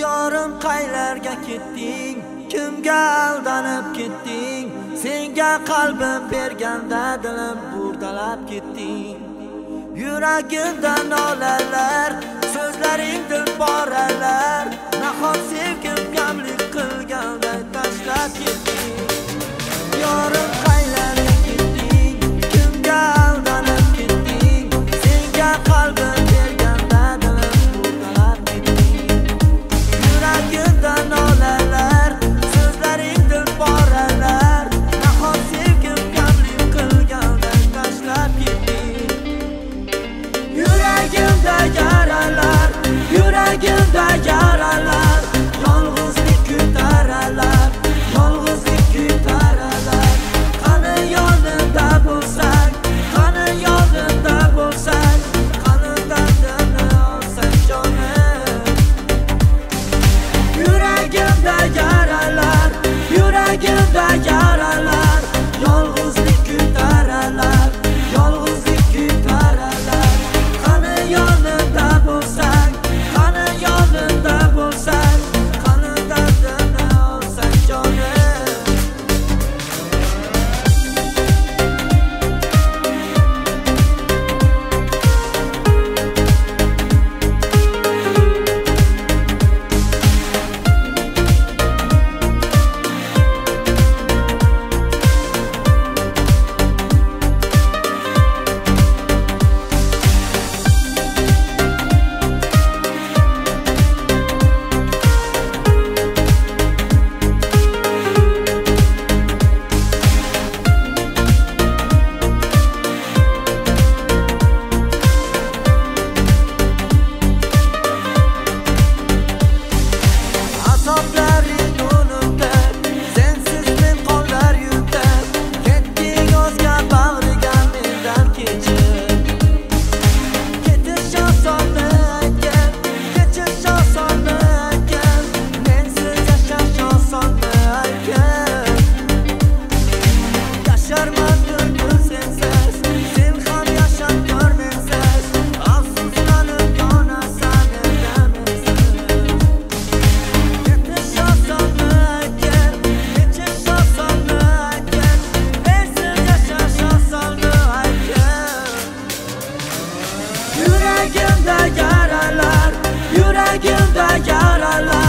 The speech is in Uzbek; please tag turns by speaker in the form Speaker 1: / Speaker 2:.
Speaker 1: Yorim qaylarga ketding, kimga aldanib ketding? Senga qalbim berganda dilim burdalab ketding. Yuragimda nolalar, so'zlaring dilboralar, nahot sevgim kamlik qilganda tashlab ketding. Yorim qaylarga ketding, kimga aldanib ketding? Senga qalbim berganda dilim burdalab ketding. Yuragimda nolalar, so'zlaring dilboralar, nahot sevgim kamlik qilganda tashlab ketding. Yuragimda yaralar, yuragimda yaralar, yolg'izlik ko'taralar, yolg'izlik ko'taralar. Qani yonimda bo'lsang, qani yonimda bo'lsang, qani dardimni olsang jonim. Yuragimda yaralar, yuragimda yaralar, yolg'izlik ko'taralar, yolg'izlik ko'taralar. Qani yonimda bo'lsang, qani yonimda bo'lsang, qani dardimni olsang jonim. Azoblaring o'limda, sensiz men qonlar yutar. Ketding o'zga bag'riga mendan kechib. Ketish osonni aytgan, kechish osonni aytgan, mensiz yashash osonni aytgan. Yasharman butkul sensiz, sen ham yashab ko'r mensiz. Afsuslanib yonasan endi mensiz. Ketish osonni aytgan, kechish osonni aytgan, mensiz yashash osonni aytgan. Yuragimda yaralar, yuragimda yaralar.